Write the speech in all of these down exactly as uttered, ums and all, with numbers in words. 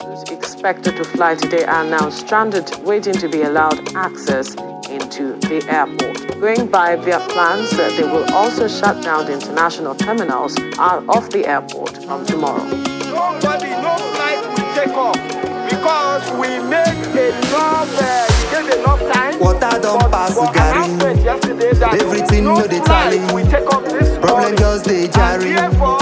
Expected to fly today are now stranded, waiting to be allowed access into the airport. Going by their plans, uh, they will also shut down the international terminals out of the airport from tomorrow. Nobody, no flight will take off because we make enough, uh, we gave enough time. Water don't pass the Gary. Everything no they tally. Problem just they jarring.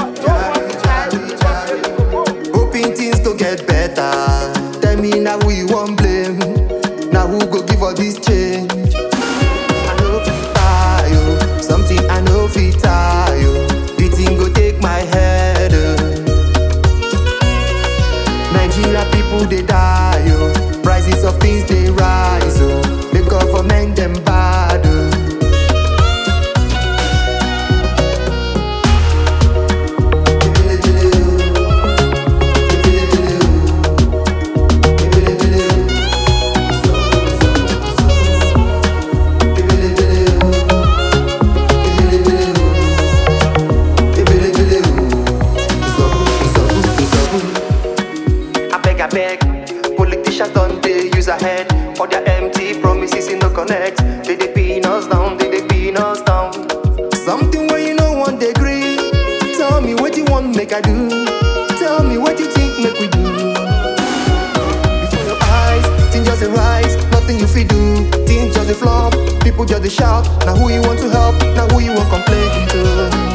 Hoping things to get better. Tell me now who you won't blame. Now who go give all this change? I know fit buy you something. I know fit tie you. The thing go take my head. Uh. Nigeria people they die. Uh. Prices of things they rise. Uh. The government them bad. Uh. Politicians don't they use a head for their empty promises in no connect. They they pin us down, they they pin us down. Something where you know one degree. Tell me what you want make I do. Tell me what you think make we do. Before your eyes, things just a rise. Nothing you feel do, things just a flop. People just a shout. Now who you want to help? Now who you want complain to?